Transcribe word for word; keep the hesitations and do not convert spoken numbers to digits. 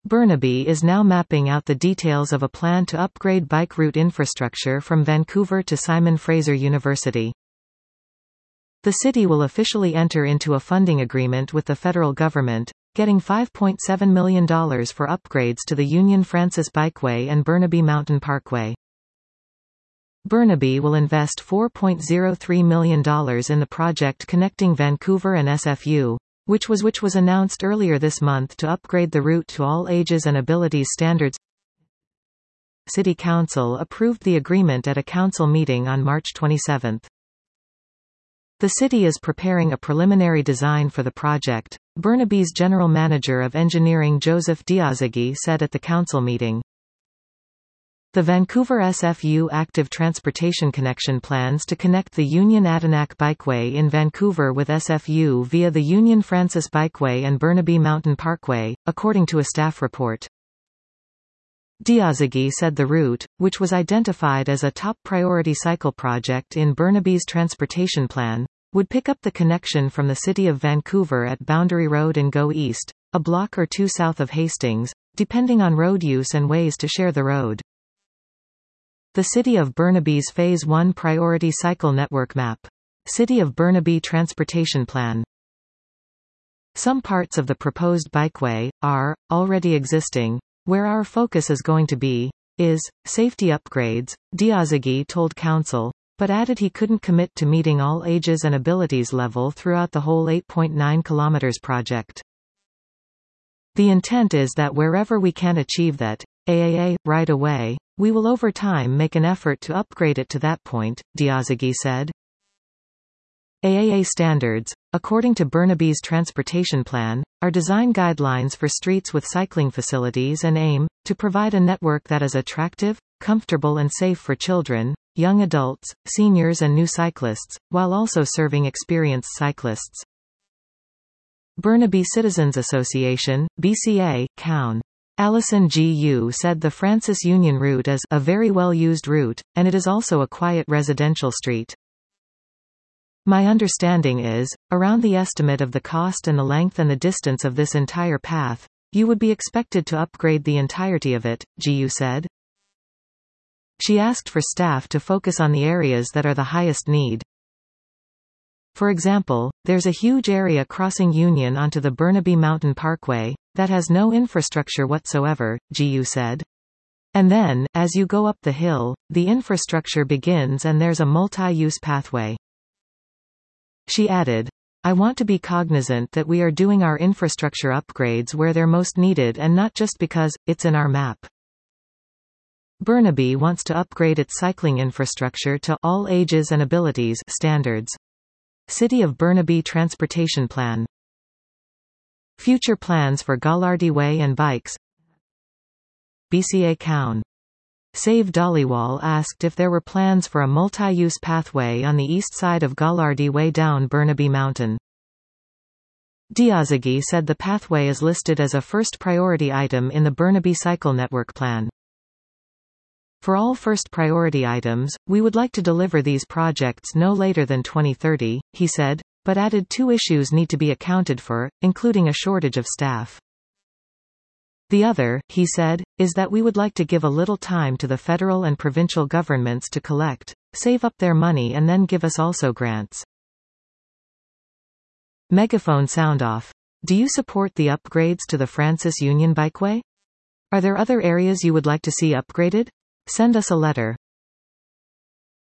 Burnaby is now mapping out the details of a plan to upgrade bike route infrastructure from Vancouver to Simon Fraser University. The city will officially enter into a funding agreement with the federal government, getting five point seven million dollars for upgrades to the Union Francis Bikeway and Burnaby Mountain Parkway. Burnaby will invest four point zero three million dollars in the project connecting Vancouver and S F U, which was which was announced earlier this month to upgrade the route to all ages and abilities standards. City Council approved the agreement at a council meeting on March twenty-seventh. The city is preparing a preliminary design for the project, Burnaby's general manager of engineering Joseph Diazaghi said at the council meeting. The Vancouver S F U Active Transportation Connection plans to connect the Union-Adinak Bikeway in Vancouver with S F U via the Union Francis Bikeway and Burnaby Mountain Parkway, according to a staff report. Diazaghi said the route, which was identified as a top priority cycle project in Burnaby's transportation plan, would pick up the connection from the city of Vancouver at Boundary Road and go east, a block or two south of Hastings, depending on road use and ways to share the road. The City of Burnaby's Phase one Priority Cycle Network Map. City of Burnaby Transportation Plan. Some parts of the proposed bikeway are already existing. Where our focus is going to be is safety upgrades, Diazaghi told council, but added he couldn't commit to meeting all ages and abilities level throughout the whole eight point nine kilometers project. The intent is that wherever we can achieve that A A A right away, we will over time make an effort to upgrade it to that point, Diazaghi said. A A A standards, according to Burnaby's transportation plan, are design guidelines for streets with cycling facilities and aim to provide a network that is attractive, comfortable and safe for children, young adults, seniors and new cyclists, while also serving experienced cyclists. Burnaby Citizens Association, B C A, C O N. Allison G U said the Francis Union route is a very well-used route, and it is also a quiet residential street. My understanding is, around the estimate of the cost and the length and the distance of this entire path, you would be expected to upgrade the entirety of it, G U said. She asked for staff to focus on the areas that are the highest need. For example, there's a huge area crossing Union onto the Burnaby Mountain Parkway that has no infrastructure whatsoever, G U said. And then, as you go up the hill, the infrastructure begins and there's a multi-use pathway. She added, I want to be cognizant that we are doing our infrastructure upgrades where they're most needed and not just because it's in our map. Burnaby wants to upgrade its cycling infrastructure to all ages and abilities standards. City of Burnaby Transportation Plan. Future plans for Gallardi Way and bikes. B C A C O N. Save Dhaliwal asked if there were plans for a multi-use pathway on the east side of Gallardi Way down Burnaby Mountain. Diazaghi said the pathway is listed as a first priority item in the Burnaby Cycle Network Plan. For all first priority items, we would like to deliver these projects no later than twenty thirty, he said, but added two issues need to be accounted for, including a shortage of staff. The other, he said, is that we would like to give a little time to the federal and provincial governments to collect, save up their money and then give us also grants. Megaphone sound off. Do you support the upgrades to the Francis Union Bikeway? Are there other areas you would like to see upgraded? Send us a letter.